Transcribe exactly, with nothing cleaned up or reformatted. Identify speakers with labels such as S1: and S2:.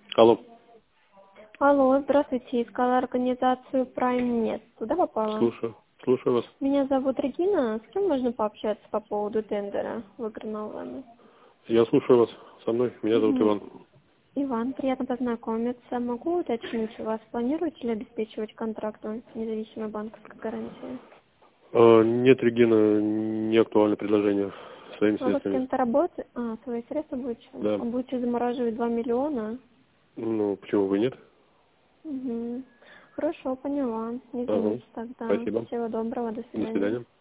S1: Алло.
S2: Алло, здравствуйте. Искала организацию PrimeNet. Туда попала?
S1: Слушаю. Слушаю вас.
S2: Меня зовут Регина. С кем можно пообщаться по поводу тендера, выигранного вами?
S1: Я слушаю вас. Со мной. Меня зовут
S2: Мгм.
S1: Иван.
S2: Иван, приятно познакомиться. Могу уточнить у вас, планируете ли обеспечивать контрактом независимой банковской гарантии?
S1: А, нет, Регина, не актуально предложение своими
S2: А вы с
S1: средствами.
S2: кем-то работаете? А, свои средства будете?
S1: Да.
S2: А будете замораживать два миллиона?
S1: Ну, почему бы нет?
S2: Угу. Хорошо, поняла.
S1: Ага.
S2: Извините тогда.
S1: Спасибо.
S2: Всего доброго, до
S1: До
S2: свидания.
S1: свидания.